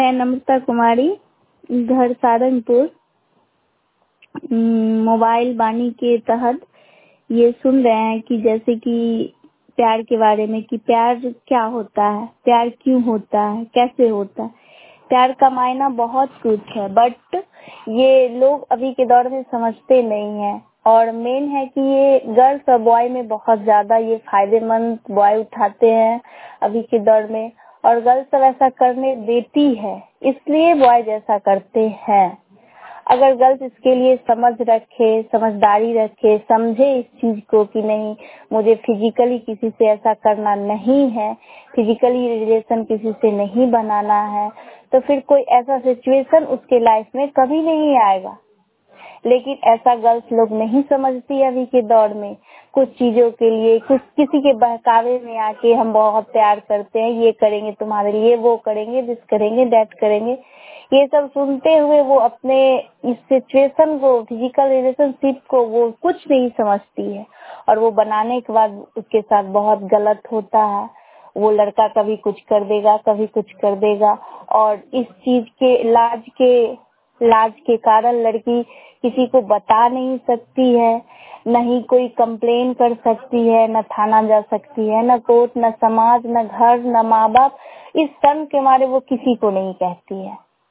मैं नम्रता कुमारी, घर सारंगपुर। मोबाइल वाणी के तहत ये सुन रहे हैं कि जैसे कि प्यार के बारे में कि प्यार क्या होता है, प्यार क्यों होता है, कैसे होता है। प्यार का मायना बहुत कुछ है, बट ये लोग अभी के दौर में समझते नहीं हैं। और मेन है कि ये गर्ल्स और बॉय में बहुत ज्यादा ये फायदेमंद बॉय उठाते हैं अभी के दौर में, और गर्ल्स सब ऐसा करने देती है, इसलिए बॉय जैसा करते हैं। अगर गर्ल्स इसके लिए समझ रखे, समझदारी रखे, समझे इस चीज को कि नहीं, मुझे फिजिकली किसी से ऐसा करना नहीं है, फिजिकली रिलेशन किसी से नहीं बनाना है, तो फिर कोई ऐसा सिचुएशन उसके लाइफ में कभी नहीं आएगा। लेकिन ऐसा गर्ल्स लोग नहीं समझती अभी के दौर में। कुछ चीजों के लिए, कुछ किसी के बहकावे में आके हम बहुत प्यार करते हैं, ये करेंगे तुम्हारे लिए, वो करेंगे, दिस करेंगे, दैट करेंगे, ये सब सुनते हुए वो अपने इस सिचुएशन को, फिजिकल रिलेशनशिप को वो कुछ नहीं समझती है, और वो बनाने के बाद उसके साथ बहुत गलत होता है। वो लड़का कभी कुछ कर देगा, कभी कुछ कर देगा, और इस चीज के लाज के कारण लड़की किसी को बता नहीं सकती है, न ही कोई कंप्लेन कर सकती है, न थाना जा सकती है, न कोर्ट, न समाज, न घर, न माँ बाप। इस शर्म के मारे वो किसी को नहीं कहती है।